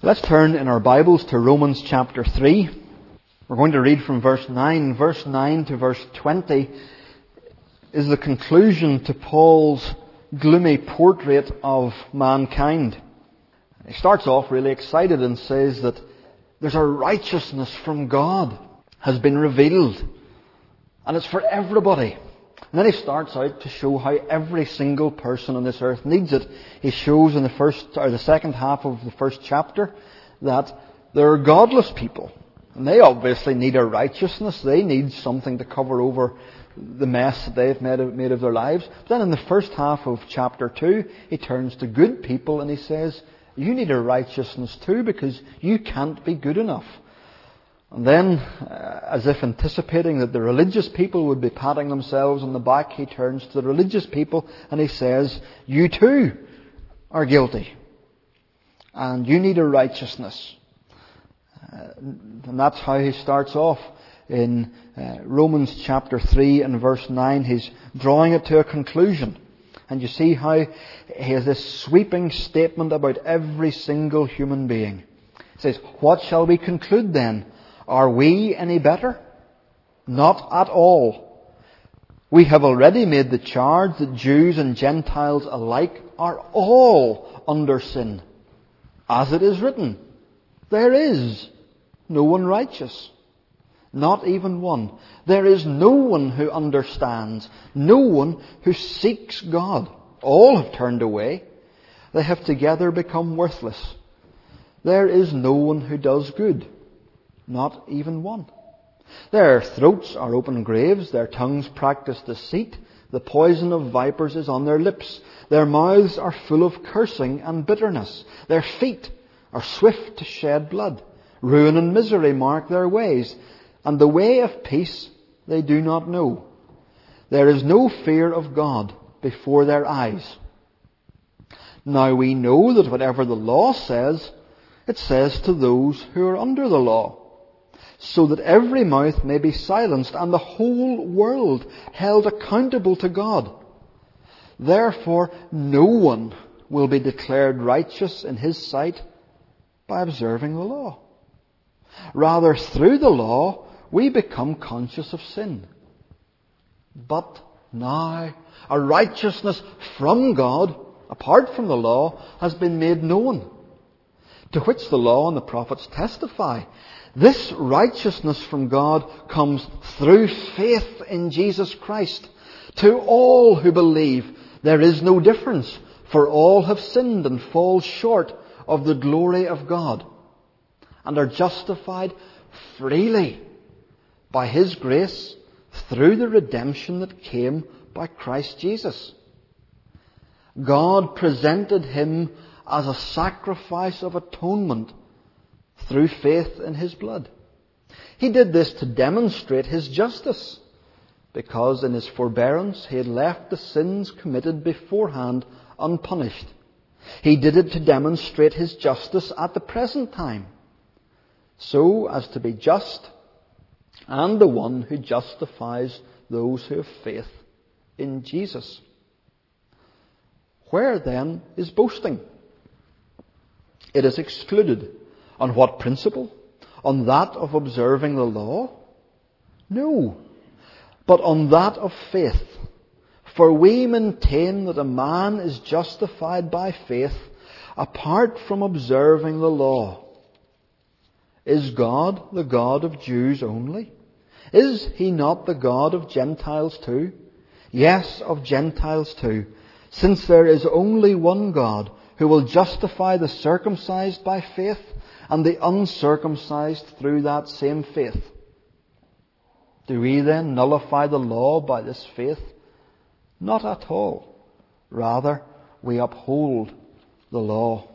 Let's turn in our Bibles to Romans chapter 3. We're going to read from verse 9. Verse 9 to verse 20 is the conclusion to Paul's gloomy portrait of mankind. He starts off really excited and says that there's a righteousness from God has been revealed. And it's for everybody. And then he starts out to show how every single person on this earth needs it. He shows in the second half of the first chapter that there are godless people. And they obviously need a righteousness. They need something to cover over the mess that they've made of their lives. But then in the first half of chapter 2, he turns to good people and he says, you need a righteousness too because you can't be good enough. And then, as if anticipating that the religious people would be patting themselves on the back, he turns to the religious people and he says, you too are guilty. And you need a righteousness. And that's how he starts off in Romans chapter 3 and verse 9. He's drawing it to a conclusion. And you see how he has this sweeping statement about every single human being. He says, what shall we conclude then? Are we any better? Not at all. We have already made the charge that Jews and Gentiles alike are all under sin. As it is written, there is no one righteous. Not even one. There is no one who understands. No one who seeks God. All have turned away. They have together become worthless. There is no one who does good. Not even one. Their throats are open graves. Their tongues practice deceit. The poison of vipers is on their lips. Their mouths are full of cursing and bitterness. Their feet are swift to shed blood. Ruin and misery mark their ways. And the way of peace they do not know. There is no fear of God before their eyes. Now we know that whatever the law says, it says to those who are under the law, so that every mouth may be silenced and the whole world held accountable to God. Therefore, no one will be declared righteous in his sight by observing the law. Rather, through the law, we become conscious of sin. But now, a righteousness from God, apart from the law, has been made known, to which the law and the prophets testify. This righteousness from God comes through faith in Jesus Christ. To all who believe, there is no difference, for all have sinned and fall short of the glory of God, and are justified freely by His grace through the redemption that came by Christ Jesus. God presented Him as a sacrifice of atonement through faith in His blood. He did this to demonstrate His justice, because in His forbearance He had left the sins committed beforehand unpunished. He did it to demonstrate His justice at the present time, so as to be just and the one who justifies those who have faith in Jesus. Where then is boasting? It is excluded. On what principle? On that of observing the law? No, but on that of faith. For we maintain that a man is justified by faith apart from observing the law. Is God the God of Jews only? Is He not the God of Gentiles too? Yes, of Gentiles too, since there is only one God who will justify the circumcised by faith and the uncircumcised through that same faith. Do we then nullify the law by this faith? Not at all. Rather, we uphold the law.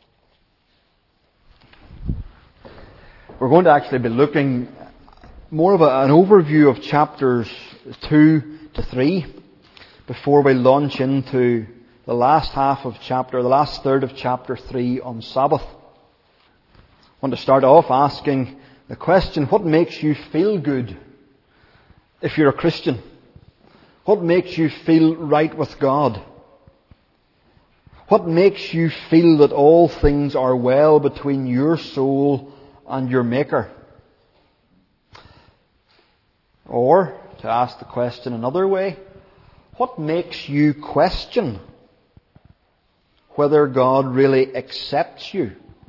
We're going to actually be looking more of an overview of chapters 2 to 3 before we launch into the last third of chapter 3 on Sabbath. I want to start off asking the question, what makes you feel good if you're a Christian? What makes you feel right with God? What makes you feel that all things are well between your soul and your Maker? Or, to ask the question another way, what makes you question whether God really accepts you?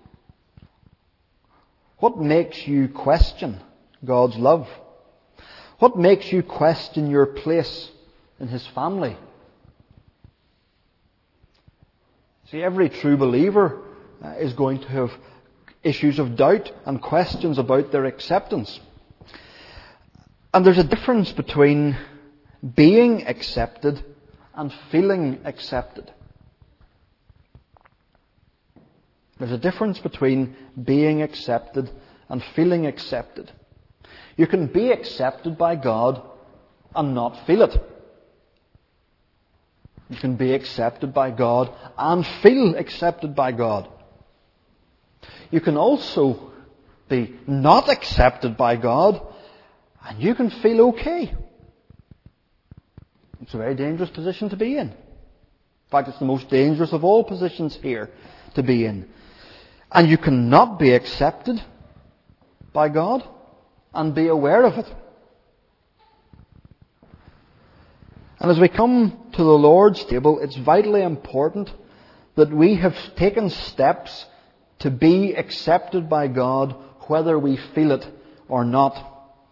What makes you question God's love? What makes you question your place in His family? See, every true believer is going to have issues of doubt and questions about their acceptance. And there's a difference between being accepted and feeling accepted. There's a difference between being accepted and feeling accepted. You can be accepted by God and not feel it. You can be accepted by God and feel accepted by God. You can also be not accepted by God and you can feel okay. It's a very dangerous position to be in. In fact, it's the most dangerous of all positions here to be in. And you cannot be accepted by God and be aware of it. And as we come to the Lord's table, it's vitally important that we have taken steps to be accepted by God, whether we feel it or not.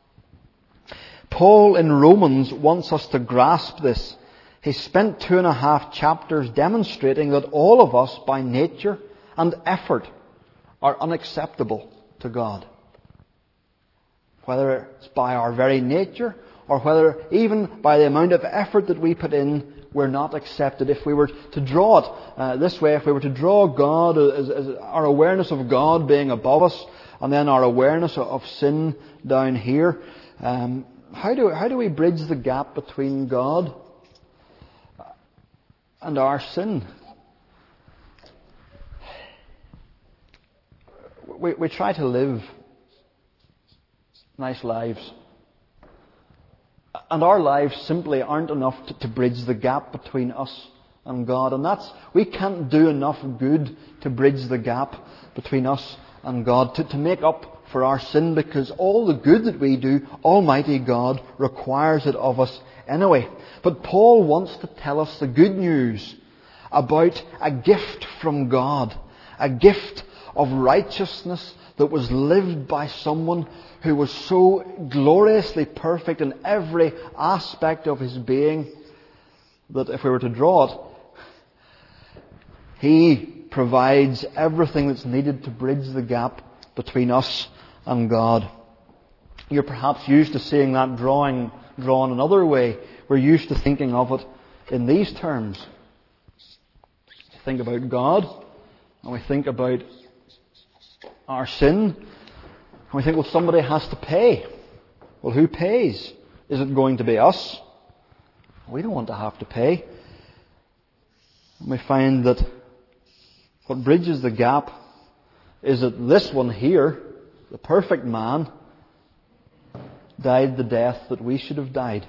Paul in Romans wants us to grasp this. He spent 2.5 chapters demonstrating that all of us, by nature and effort, are unacceptable to God. Whether it's by our very nature or whether even by the amount of effort that we put in, we're not accepted. If we were to draw it this way, if we were to draw God as our awareness of God being above us and then our awareness of sin down here, how do we bridge the gap between God and our sin? We try to live nice lives. And our lives simply aren't enough to bridge the gap between us and God. And we can't do enough good to bridge the gap between us and God, to make up for our sin, because all the good that we do, Almighty God requires it of us anyway. But Paul wants to tell us the good news about a gift from God, a gift of righteousness that was lived by someone who was so gloriously perfect in every aspect of his being that if we were to draw it, he provides everything that's needed to bridge the gap between us and God. You're perhaps used to seeing that drawn another way. We're used to thinking of it in these terms. We think about God, and we think about our sin, and we think, well, somebody has to pay. Well, who pays? Is it going to be us? We don't want to have to pay. And we find that what bridges the gap is that this one here, the perfect man, died the death that we should have died.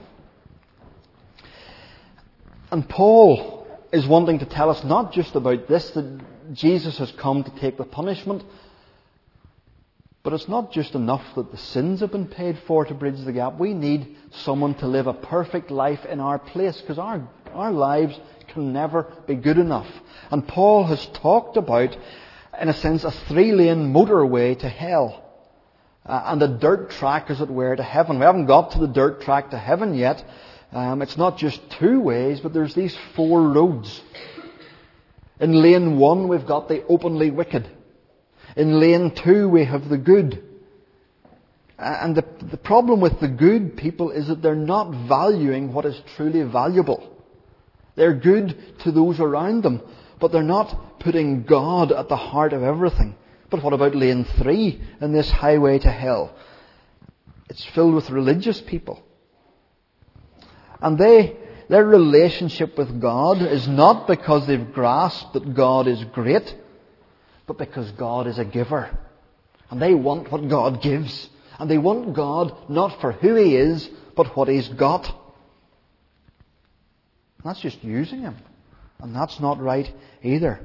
And Paul is wanting to tell us not just about this, that Jesus has come to take the punishment, but it's not just enough that the sins have been paid for to bridge the gap. We need someone to live a perfect life in our place, because our lives can never be good enough. And Paul has talked about, in a sense, a 3-lane motorway to hell. And a dirt track, as it were, to heaven. We haven't got to the dirt track to heaven yet. It's not just 2 ways, but there's these 4 roads. In lane 1 we've got the openly wicked. In lane 2 we have the good. And the problem with the good people is that they're not valuing what is truly valuable. They're good to those around them, but they're not putting God at the heart of everything. But what about lane 3 in this highway to hell? It's filled with religious people. And their relationship with God is not because they've grasped that God is great, but because God is a giver. And they want what God gives. And they want God not for who He is, but what He's got. And that's just using Him. And that's not right either.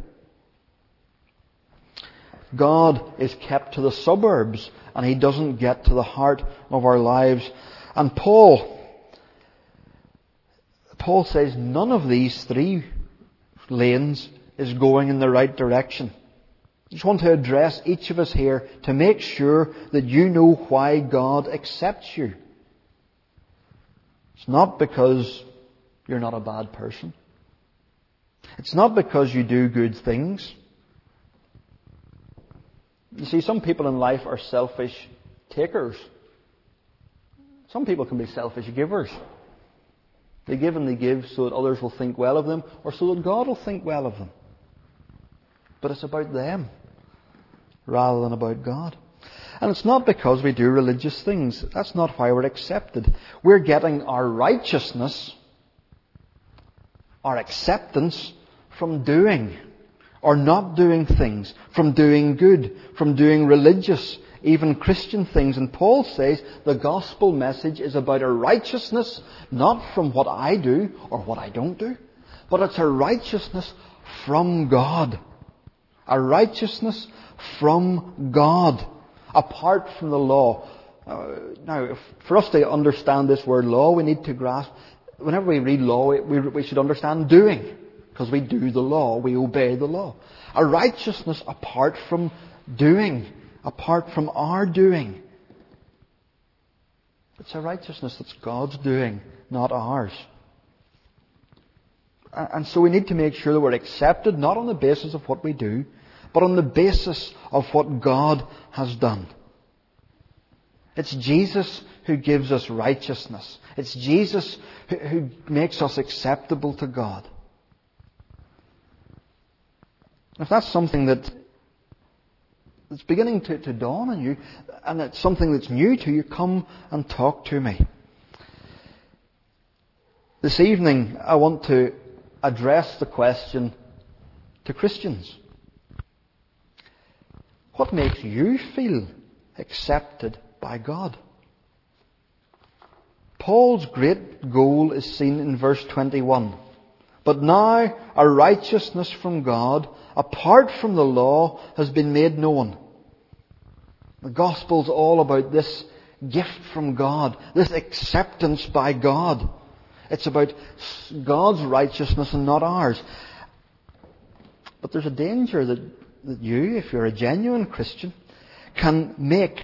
God is kept to the suburbs, and He doesn't get to the heart of our lives. And Paul says none of these three lanes is going in the right direction. I just want to address each of us here to make sure that you know why God accepts you. It's not because you're not a bad person. It's not because you do good things. You see, some people in life are selfish takers. Some people can be selfish givers. They give and they give so that others will think well of them, or so that God will think well of them. But it's about them rather than about God. And it's not because we do religious things. That's not why we're accepted. We're getting our righteousness, our acceptance, from doing or not doing things, from doing good, from doing religious, even Christian things. And Paul says the gospel message is about a righteousness not from what I do or what I don't do, but it's a righteousness from God. A righteousness from God, apart from the law. Now, for us to understand this word law, we need to grasp, whenever we read law, we should understand doing. Because we do the law, we obey the law. A righteousness apart from doing, apart from our doing. It's a righteousness that's God's doing, not ours. And so we need to make sure that we're accepted, not on the basis of what we do, but on the basis of what God has done. It's Jesus who gives us righteousness. It's Jesus who makes us acceptable to God. If that's something that's beginning to dawn on you, and it's something that's new to you, come and talk to me. This evening, I want to address the question to Christians. What makes you feel accepted by God? Paul's great goal is seen in verse 21. But now a righteousness from God, apart from the law, has been made known. The gospel's all about this gift from God, this acceptance by God. It's about God's righteousness and not ours. But there's a danger that you, if you're a genuine Christian, can make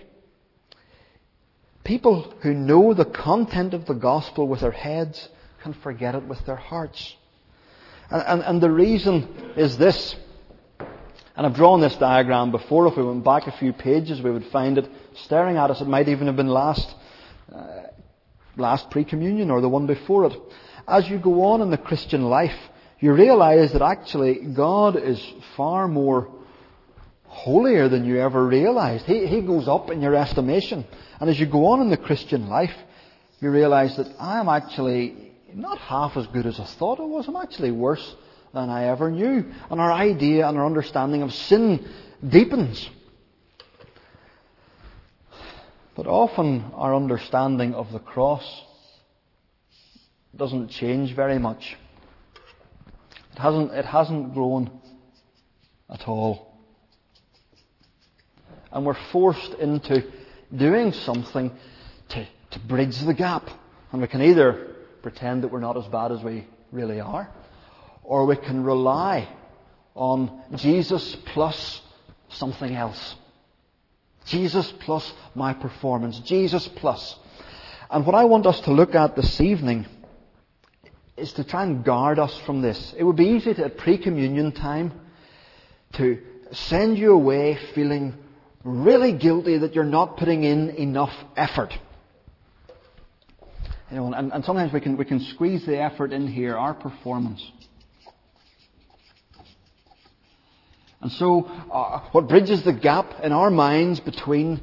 people who know the content of the gospel with their heads can forget it with their hearts. And the reason is this. And I've drawn this diagram before. If we went back a few pages, we would find it staring at us. It might even have been last pre-communion or the one before it. As you go on in the Christian life, you realise that actually God is far more holier than you ever realised. He goes up in your estimation. And as you go on in the Christian life, you realise that I am actually not half as good as I thought I was. I'm actually worse than I ever knew. And our idea and our understanding of sin deepens. But often our understanding of the cross doesn't change very much. It hasn't grown at all. And we're forced into doing something to bridge the gap. And we can either pretend that we're not as bad as we really are, or we can rely on Jesus plus something else. Jesus plus my performance. Jesus plus. And what I want us to look at this evening is to try and guard us from this. It would be easy at pre-communion time to send you away feeling really guilty that you're not putting in enough effort. You know, and sometimes we can squeeze the effort in here, our performance. And so, what bridges the gap in our minds between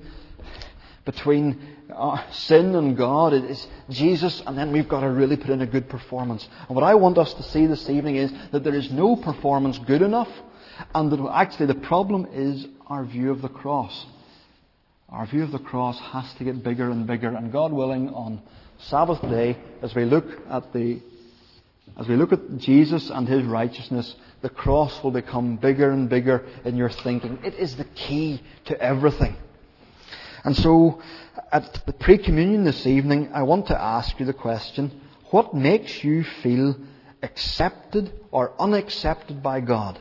sin and God is Jesus, and then we've got to really put in a good performance. And what I want us to see this evening is that there is no performance good enough, and that actually the problem is our view of the cross. Our view of the cross has to get bigger and bigger, and God willing, on Sabbath day, as we look at the as we look at Jesus and His righteousness, the cross will become bigger and bigger in your thinking. It is the key to everything. And so, at the pre-communion this evening, I want to ask you the question, what makes you feel accepted or unaccepted by God?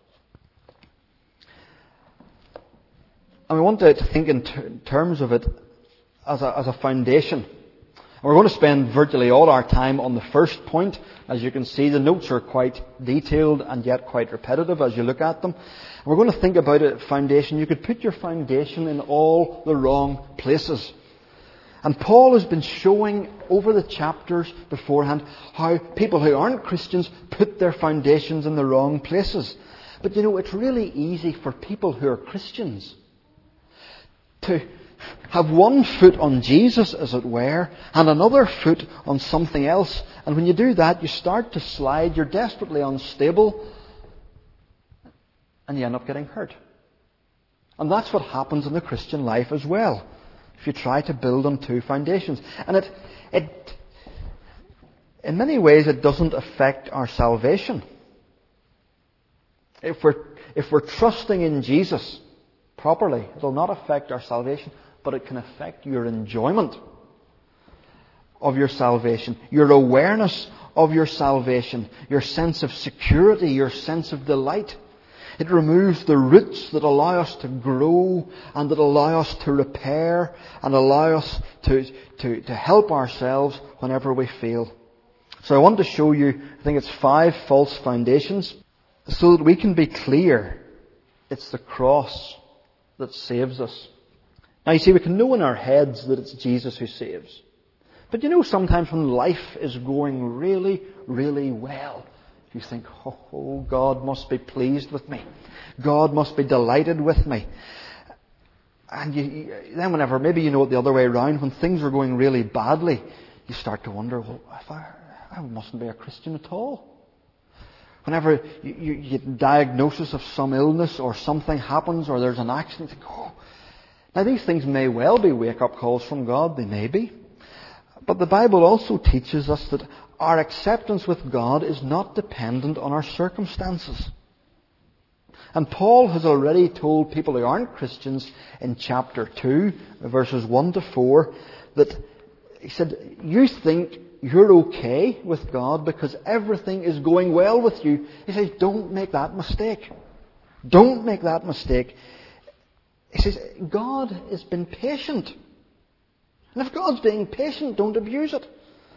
And we want to think in terms of it as a foundation. And we're going to spend virtually all our time on the first point. As you can see, the notes are quite detailed and yet quite repetitive as you look at them. And we're going to think about a foundation. You could put your foundation in all the wrong places. And Paul has been showing over the chapters beforehand how people who aren't Christians put their foundations in the wrong places. But it's really easy for people who are Christians to have one foot on Jesus, as it were, and another foot on something else. And when you do that, you start to slide, you're desperately unstable, and you end up getting hurt. And that's what happens in the Christian life as well, if you try to build on two foundations. And it in many ways, it doesn't affect our salvation. If we're trusting in Jesus properly, it will not affect our salvation, but it can affect your enjoyment of your salvation, your awareness of your salvation, your sense of security, your sense of delight. It removes the roots that allow us to grow and that allow us to repair and allow us to help ourselves whenever we fail. So I want to show you, I think it's 5 false foundations, so that we can be clear it's the cross that saves us. Now you see, we can know in our heads that it's Jesus who saves. But sometimes when life is going really, really well, you think, oh, God must be pleased with me. God must be delighted with me. And then whenever, maybe it the other way around, when things are going really badly, you start to wonder, well, if I mustn't be a Christian at all. Whenever you get a diagnosis of some illness or something happens or there's an accident, you think, oh. Now these things may well be wake-up calls from God, they may be. But the Bible also teaches us that our acceptance with God is not dependent on our circumstances. And Paul has already told people who aren't Christians in chapter 2, verses 1 to 4, that he said, you think you're okay with God because everything is going well with you. He says, don't make that mistake. Don't make that mistake. He says, God has been patient. And if God's being patient, don't abuse it.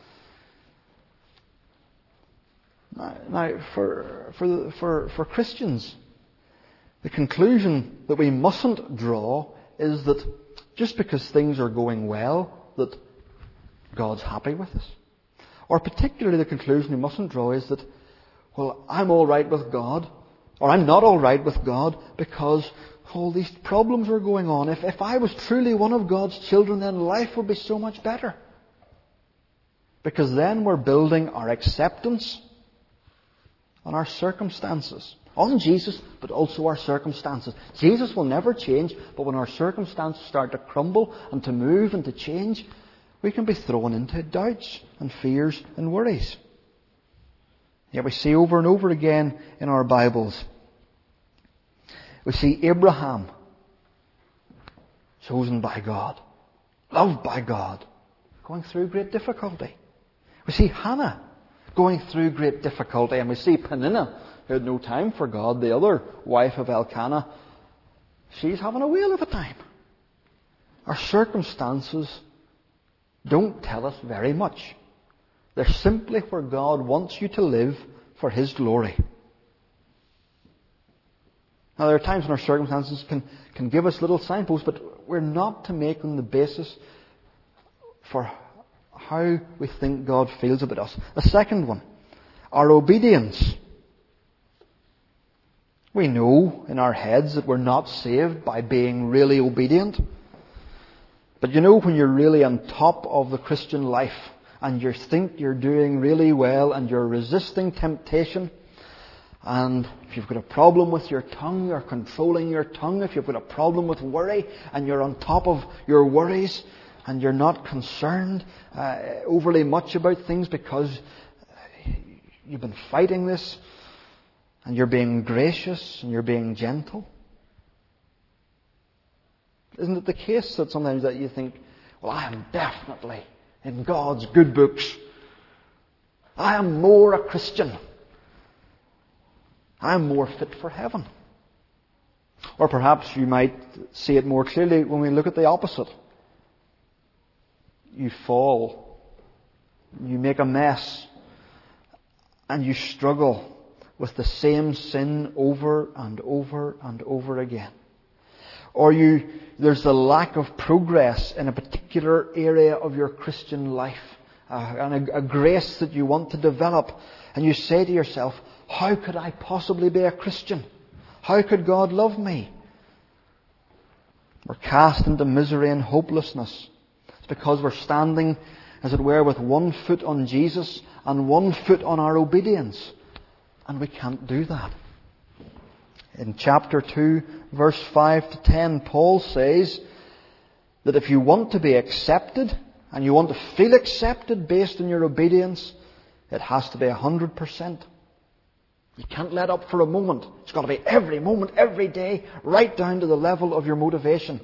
Now, for Christians, the conclusion that we mustn't draw is that just because things are going well, that God's happy with us. Or particularly the conclusion we mustn't draw is that, well, I'm all right with God, or I'm not all right with God because all these problems are going on. If I was truly one of God's children, then life would be so much better. Because then we're building our acceptance on our circumstances. On Jesus, but also our circumstances. Jesus will never change, but when our circumstances start to crumble and to move and to change, we can be thrown into doubts and fears and worries. Yet we see over and over again in our Bibles, we see Abraham, chosen by God, loved by God, going through great difficulty. We see Hannah going through great difficulty, and we see Peninnah, who had no time for God, the other wife of Elkanah, she's having a whale of a time. Our circumstances don't tell us very much. They're simply where God wants you to live for His glory. Now, there are times when our circumstances can give us little signposts, but we're not to make them the basis for how we think God feels about us. The second one, our obedience. We know in our heads that we're not saved by being really obedient. But when you're really on top of the Christian life and you think you're doing really well and you're resisting temptation, and if you've got a problem with your tongue, you're controlling your tongue. If you've got a problem with worry and you're on top of your worries and you're not concerned overly much about things because You've been fighting this, and you're being gracious, and you're being gentle. Isn't it the case that sometimes that you think, well, I am definitely in God's good books. I am more a Christian. I am more fit for heaven. Or perhaps you might see it more clearly when we look at the opposite. You fall. You make a mess. And you struggle with the same sin over and over and over again. Or there's a lack of progress in a particular area of your Christian life. And a grace that you want to develop. And you say to yourself, how could I possibly be a Christian? How could God love me? We're cast into misery and hopelessness. It's because we're standing, as it were, with one foot on Jesus and one foot on our obedience. And we can't do that. In chapter 2, verse 5 to 10, Paul says that if you want to be accepted, and you want to feel accepted based on your obedience, it has to be 100%. You can't let up for a moment. It's got to be every moment, every day, right down to the level of your motivation.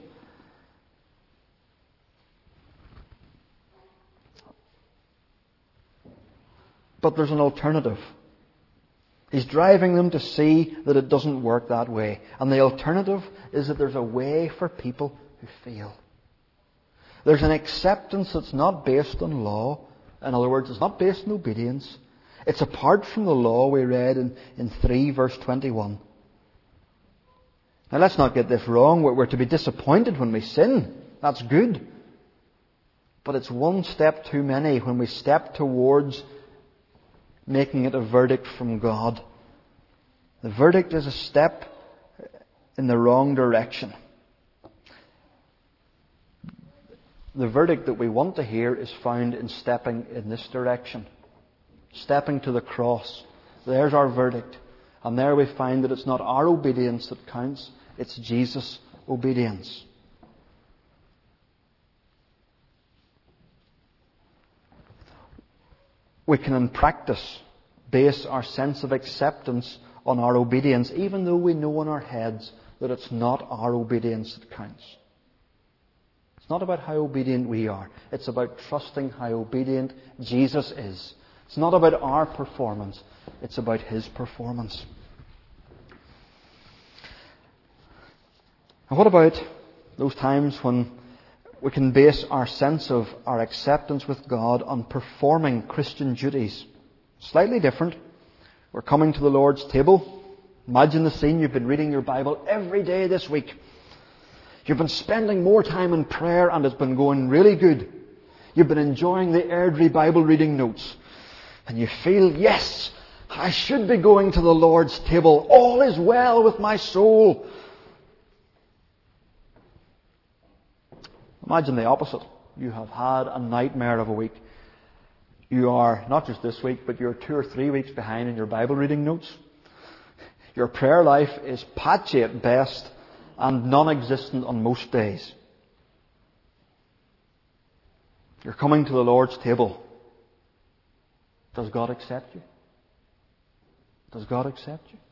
But there's an alternative. He's driving them to see that it doesn't work that way. And the alternative is that there's a way for people who fail. There's an acceptance that's not based on law. In other words, it's not based on obedience. It's apart from the law we read in 3 verse 21. Now let's not get this wrong. We're to be disappointed when we sin. That's good. But it's one step too many when we step towards making it a verdict from God. The verdict is a step in the wrong direction. The verdict that we want to hear is found in stepping in this direction. Stepping to the cross. There's our verdict. And there we find that it's not our obedience that counts, it's Jesus' obedience. We can in practice base our sense of acceptance on our obedience, even though we know in our heads that it's not our obedience that counts. It's not about how obedient we are. It's about trusting how obedient Jesus is. It's not about our performance. It's about His performance. And what about those times when we can base our sense of our acceptance with God on performing Christian duties? Slightly different. We're coming to the Lord's table. Imagine the scene. You've been reading your Bible every day this week. You've been spending more time in prayer and it's been going really good. You've been enjoying the Airdrie Bible reading notes. And you feel, yes, I should be going to the Lord's table. All is well with my soul. Imagine the opposite. You have had a nightmare of a week. You are, not just this week, but you're 2 or 3 weeks behind in your Bible reading notes. Your prayer life is patchy at best and non-existent on most days. You're coming to the Lord's table. Does God accept you? Does God accept you?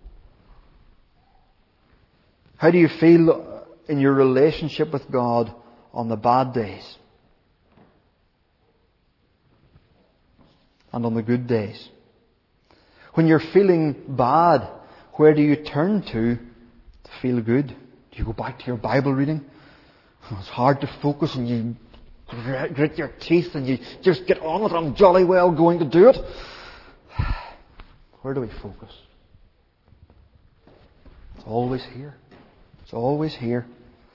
How do you feel in your relationship with God on the bad days? And on the good days? When you're feeling bad, where do you turn to feel good? Do you go back to your Bible reading? It's hard to focus and you grit your teeth and you just get on with it. I'm jolly well going to do it. Where do we focus? It's always here. It's always here.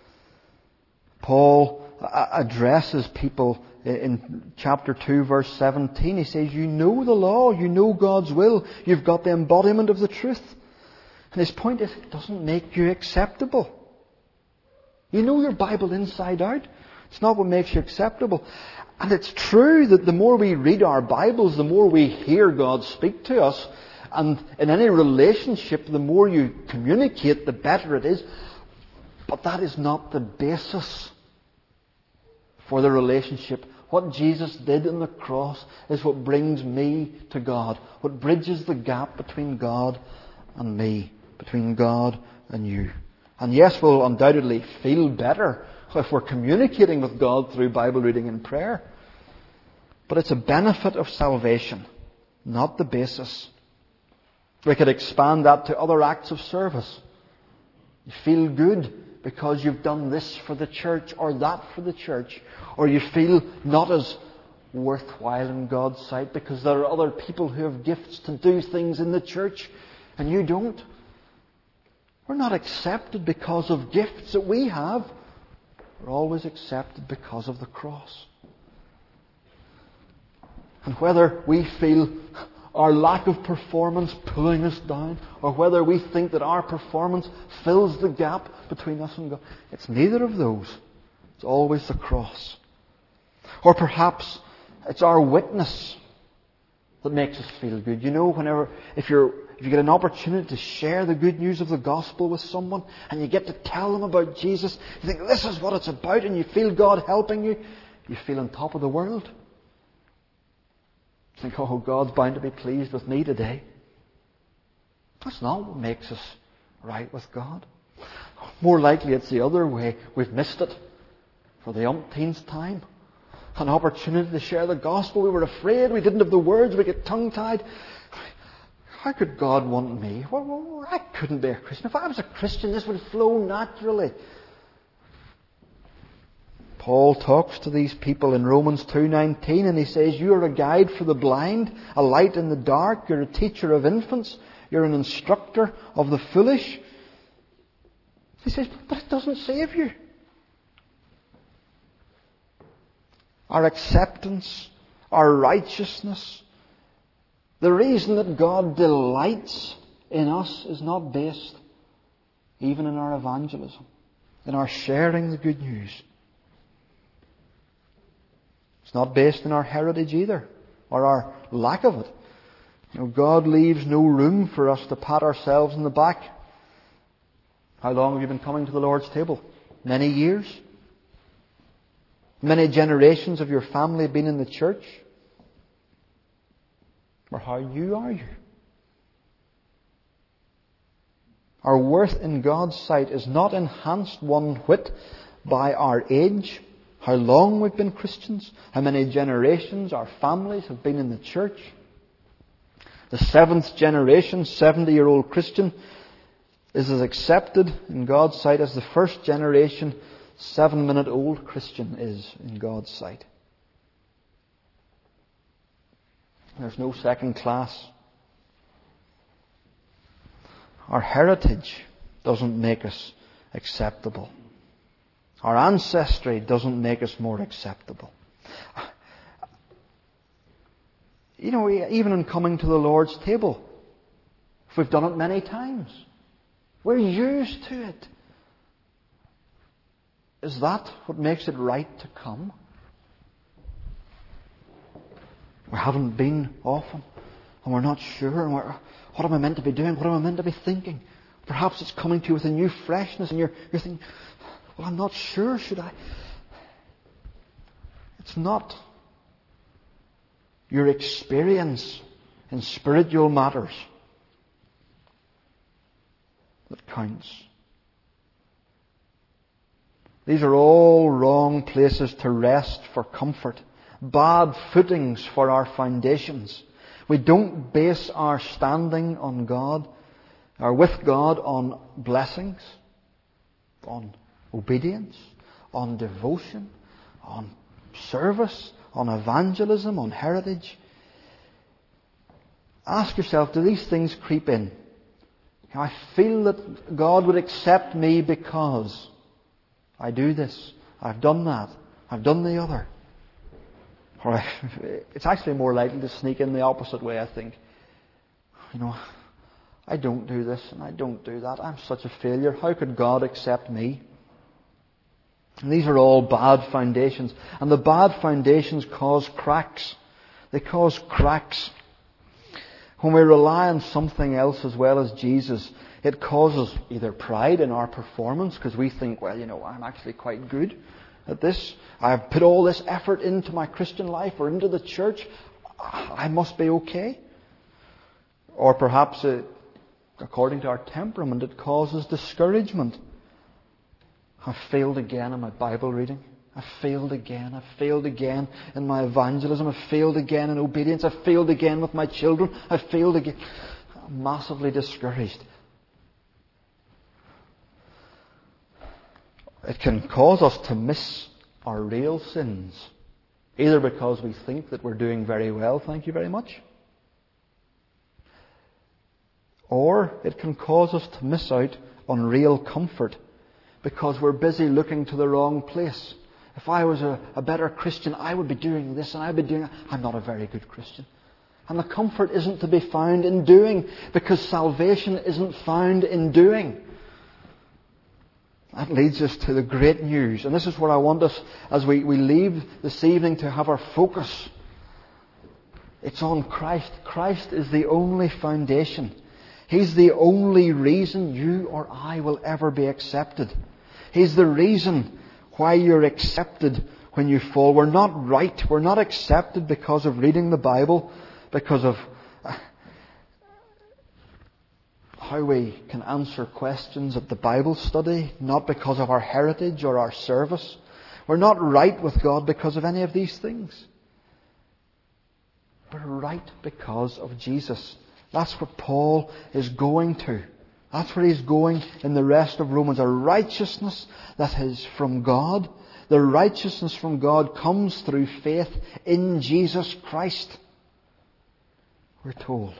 Paul addresses people in chapter 2 verse 17. He says, you know the law, you know God's will, you've got the embodiment of the truth. And his point is, it doesn't make you acceptable. You know your Bible inside out. It's not what makes you acceptable. And it's true that the more we read our Bibles, the more we hear God speak to us. And in any relationship, the more you communicate, the better it is. But that is not the basis for the relationship What Jesus did on the cross is what brings me to God. What bridges the gap between God and me. Between God and you. And yes, we'll undoubtedly feel better if we're communicating with God through Bible reading and prayer. But it's a benefit of salvation, not the basis. We could expand that to other acts of service. You feel good because you've done this for the church or that for the church. Or you feel not as worthwhile in God's sight because there are other people who have gifts to do things in the church and you don't. We're not accepted because of gifts that we have. We're always accepted because of the cross. And whether we feel our lack of performance pulling us down, or whether we think that our performance fills the gap between us and God, it's neither of those. It's always the cross. Or perhaps it's our witness that makes us feel good. You know, if you get an opportunity to share the good news of the gospel with someone, and you get to tell them about Jesus, you think this is what it's about, and you feel God helping you, you feel on top of the world. You think, oh, God's bound to be pleased with me today. That's not what makes us right with God. More likely it's the other way. We've missed it for the umpteenth time. An opportunity to share the gospel. We were afraid. We didn't have the words. We get tongue-tied. How could God want me? Well, I couldn't be a Christian. If I was a Christian, this would flow naturally. Paul talks to these people in Romans 2:19 and he says, you are a guide for the blind, a light in the dark, you're a teacher of infants, you're an instructor of the foolish. He says, but it doesn't save you. Our acceptance, our righteousness, the reason that God delights in us is not based even in our evangelism, in our sharing the good news. It's not based in our heritage either, or our lack of it. You know, God leaves no room for us to pat ourselves on the back. How long have you been coming to the Lord's table? Many years? Many generations of your family have been in the church? Or how new are you? Our worth in God's sight is not enhanced one whit by our age, how long we've been Christians, how many generations our families have been in the church. The 7th generation, 70-year-old Christian, is as accepted in God's sight as the first generation, 7-minute-old Christian is in God's sight. There's no second class. Our heritage doesn't make us acceptable. Our ancestry doesn't make us more acceptable. You know, even in coming to the Lord's table, if we've done it many times, we're used to it. Is that what makes it right to come? We haven't been often, and we're not sure. And what am I meant to be doing? What am I meant to be thinking? Perhaps it's coming to you with a new freshness, and you're thinking, well, I'm not sure, should I? It's not your experience in spiritual matters that counts. These are all wrong places to rest for comfort. Bad footings for our foundations. We don't base our standing on God, or with God, on blessings, on obedience, on devotion, on service, on evangelism, on heritage. Ask yourself, do these things creep in? I feel that God would accept me because I do this, I've done that, I've done the other. Or it's actually more likely to sneak in the opposite way, I think. You know, I don't do this and I don't do that. I'm such a failure. How could God accept me? And these are all bad foundations. And the bad foundations cause cracks. They cause cracks. When we rely on something else as well as Jesus, it causes either pride in our performance, because we think, well, you know, I'm actually quite good at this. I've put all this effort into my Christian life or into the church. I must be okay. Or perhaps, according to our temperament, it causes discouragement. I've failed again in my Bible reading. I've failed again. I've failed again in my evangelism. I've failed again in obedience. I've failed again with my children. I've failed again. I'm massively discouraged. It can cause us to miss our real sins. Either because we think that we're doing very well, thank you very much. Or it can cause us to miss out on real comfort because we're busy looking to the wrong place. If I was a better Christian, I would be doing this and I would be doing that. I'm not a very good Christian. And the comfort isn't to be found in doing, because salvation isn't found in doing. That leads us to the great news. And this is where I want us, as we leave this evening, to have our focus. It's on Christ. Christ is the only foundation. He's the only reason you or I will ever be accepted. He's the reason why you're accepted when you fall. We're not right. We're not accepted because of reading the Bible, because of how we can answer questions at the Bible study, not because of our heritage or our service. We're not right with God because of any of these things. We're right because of Jesus. That's what Paul is going to. That's where he's going in the rest of Romans. A righteousness that is from God. The righteousness from God comes through faith in Jesus Christ. We're told.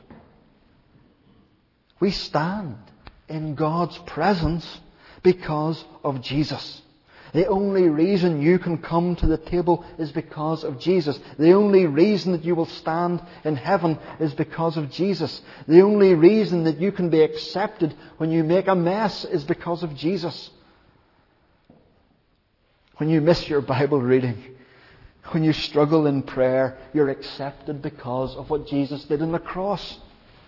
We stand in God's presence because of Jesus. The only reason you can come to the table is because of Jesus. The only reason that you will stand in heaven is because of Jesus. The only reason that you can be accepted when you make a mess is because of Jesus. When you miss your Bible reading, when you struggle in prayer, you're accepted because of what Jesus did on the cross.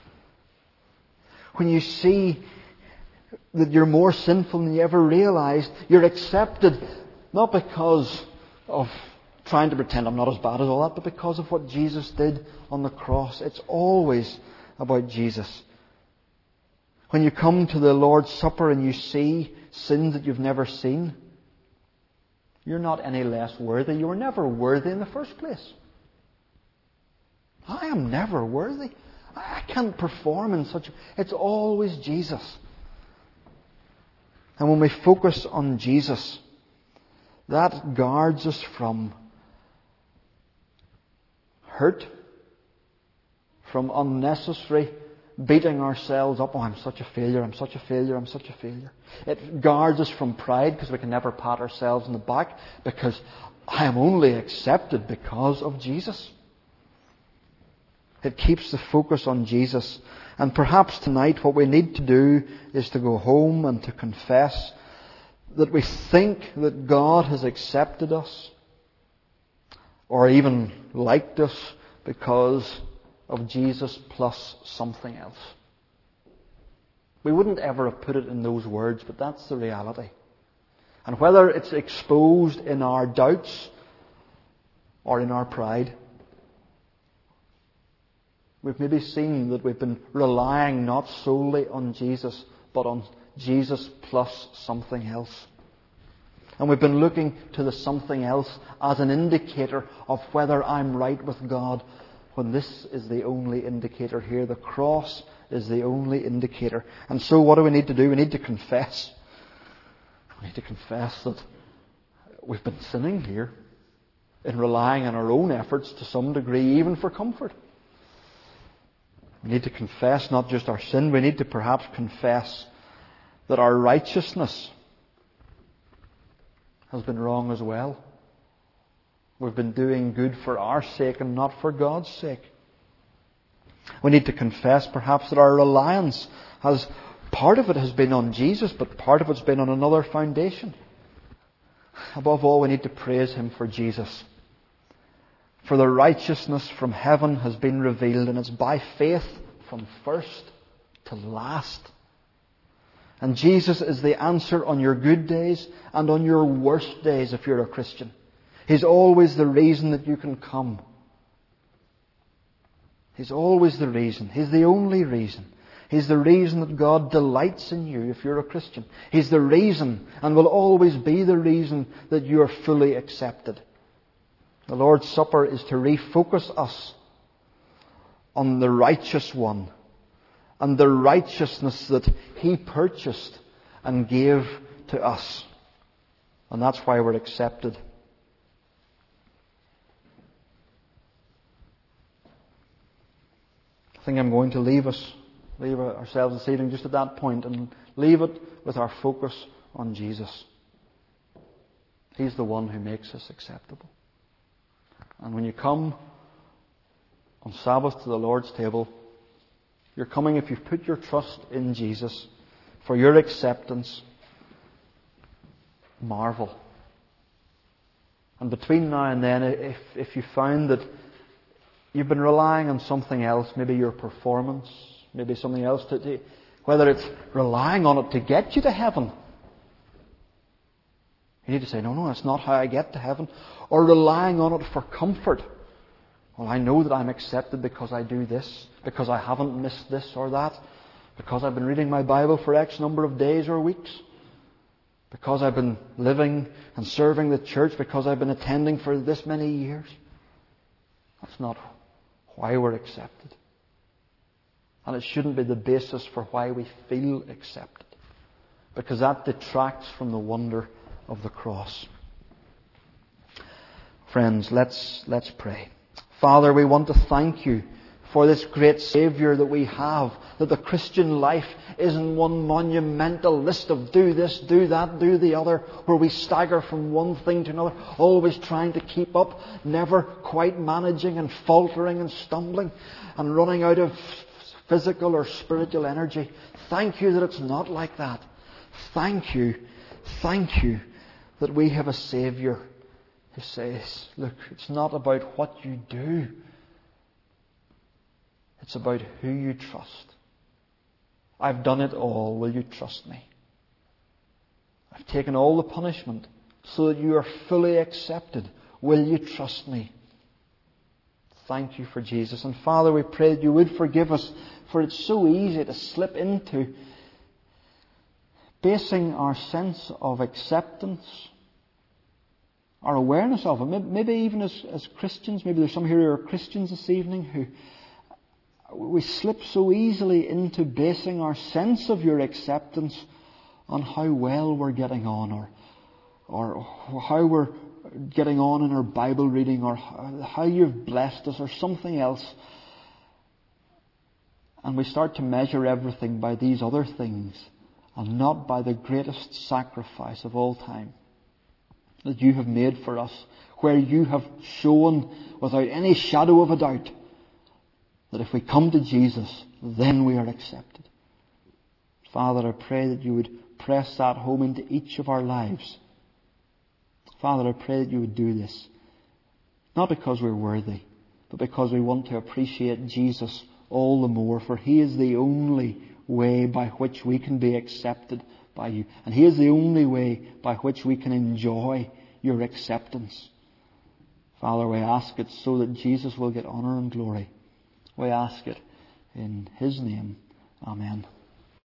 When you see that you're more sinful than you ever realized, you're accepted not because of trying to pretend I'm not as bad as all that, but because of what Jesus did on the cross. It's always about Jesus. When you come to the Lord's Supper and you see sins that you've never seen, you're not any less worthy. You were never worthy in the first place. I am never worthy. I can't perform in such... It's always Jesus. And when we focus on Jesus, that guards us from hurt, from unnecessary beating ourselves up. Oh, I'm such a failure, I'm such a failure, I'm such a failure. It guards us from pride, because we can never pat ourselves on the back, because I am only accepted because of Jesus. It keeps the focus on Jesus. And perhaps tonight what we need to do is to go home and to confess that we think that God has accepted us or even liked us because of Jesus plus something else. We wouldn't ever have put it in those words, but that's the reality. And whether it's exposed in our doubts or in our pride, we've maybe seen that we've been relying not solely on Jesus, but on Jesus plus something else. And we've been looking to the something else as an indicator of whether I'm right with God, when this is the only indicator here. The cross is the only indicator. And so what do we need to do? We need to confess. We need to confess that we've been sinning here in relying on our own efforts to some degree, even for comfort. We need to confess not just our sin, we need to perhaps confess that our righteousness has been wrong as well. We've been doing good for our sake and not for God's sake. We need to confess perhaps that our reliance has, part of it has been on Jesus, but part of it's been on another foundation. Above all, we need to praise Him for Jesus. For the righteousness from heaven has been revealed, and it's by faith from first to last. And Jesus is the answer on your good days and on your worst days if you're a Christian. He's always the reason that you can come. He's always the reason. He's the only reason. He's the reason that God delights in you if you're a Christian. He's the reason and will always be the reason that you are fully accepted. The Lord's Supper is to refocus us on the righteous one and the righteousness that He purchased and gave to us. And that's why we're accepted. I think I'm going to leave ourselves this evening just at that point and leave it with our focus on Jesus. He's the one who makes us acceptable. And when you come on Sabbath to the Lord's table, you're coming if you've put your trust in Jesus for your acceptance. Marvel. And between now and then, if you found that you've been relying on something else, maybe your performance, maybe something else, whether it's relying on it to get you to heaven, you need to say, no, that's not how I get to heaven. Or relying on it for comfort. Well, I know that I'm accepted because I do this, because I haven't missed this or that, because I've been reading my Bible for X number of days or weeks, because I've been living and serving the church, because I've been attending for this many years. That's not why we're accepted. And it shouldn't be the basis for why we feel accepted, because that detracts from the wonder of the cross. Friends, let's pray. Father, we want to thank You for this great Saviour that we have, that the Christian life isn't one monumental list of do this, do that, do the other, where we stagger from one thing to another, always trying to keep up, never quite managing and faltering and stumbling and running out of physical or spiritual energy. Thank You that it's not like that. Thank You that we have a Saviour who says, look, it's not about what you do. It's about who you trust. I've done it all. Will you trust me? I've taken all the punishment so that you are fully accepted. Will you trust me? Thank You for Jesus. And Father, we pray that You would forgive us, for it's so easy to slip into basing our sense of acceptance, our awareness of it, maybe even as Christians, maybe there's some here who are Christians this evening who we slip so easily into basing our sense of Your acceptance on how well we're getting on, or how we're getting on in our Bible reading, or how You've blessed us, or something else. And we start to measure everything by these other things and not by the greatest sacrifice of all time that You have made for us, where You have shown without any shadow of a doubt that if we come to Jesus, then we are accepted. Father, I pray that You would press that home into each of our lives. Father, I pray that You would do this, not because we're worthy, but because we want to appreciate Jesus all the more, for He is the only way by which we can be accepted by You. And He is the only way by which we can enjoy Your acceptance. Father, we ask it so that Jesus will get honour and glory. We ask it in His name. Amen.